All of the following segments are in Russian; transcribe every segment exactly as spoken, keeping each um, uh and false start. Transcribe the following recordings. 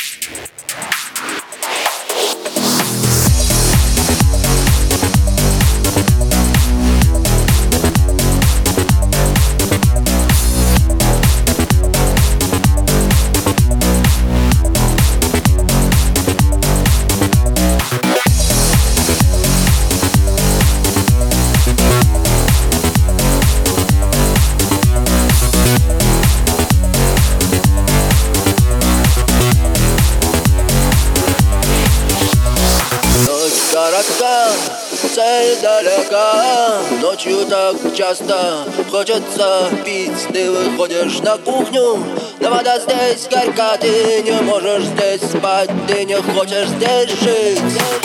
Коротка, цель далека, ночью так часто хочется пить. Ты выходишь на кухню, но вода здесь горька. Ты не можешь здесь спать, ты не хочешь здесь жить.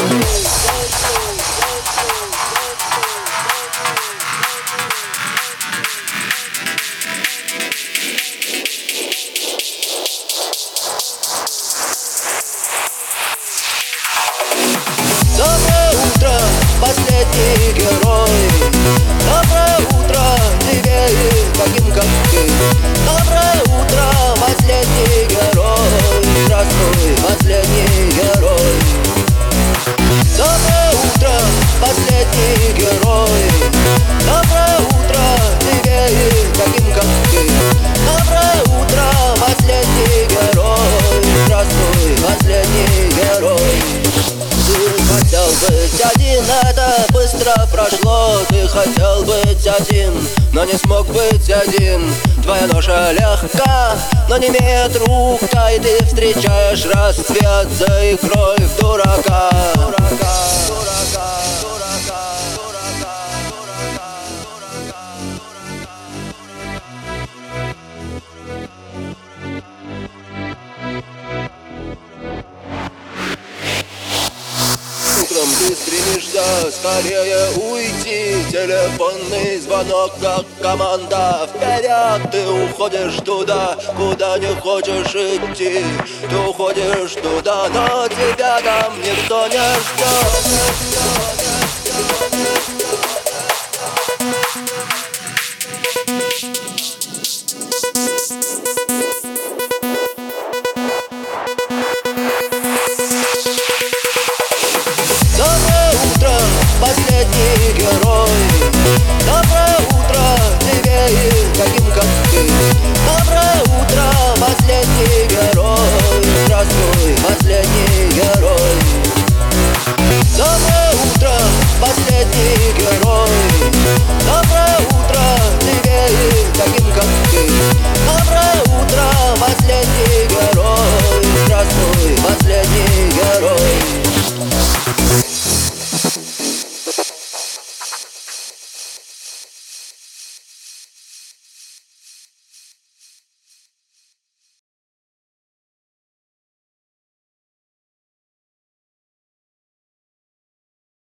Доброе утро, последний герой. Доброе утро тебе и таким, как ты. Доброе утро, последний герой. Здравствуй, последний герой. Доброе утро, последний герой. Доброе утро тебе и таким, как ты. Доброе утро, последний герой. Здравствуй, последний герой. Хотел быть один, это быстро прошло. Ты хотел быть один, но не смог быть один. Твоя ноша легка, но не имеет рука. И ты встречаешь рассвет за игрой в дурака. Дурака, дурака, дурака, дурака, дурака, Утром ты стремишься скорее уйти. Телефонный звонок, как команда. Вперед ты уходишь туда, куда не хочешь идти. Ты уходишь туда, но тебя там никто не ждет.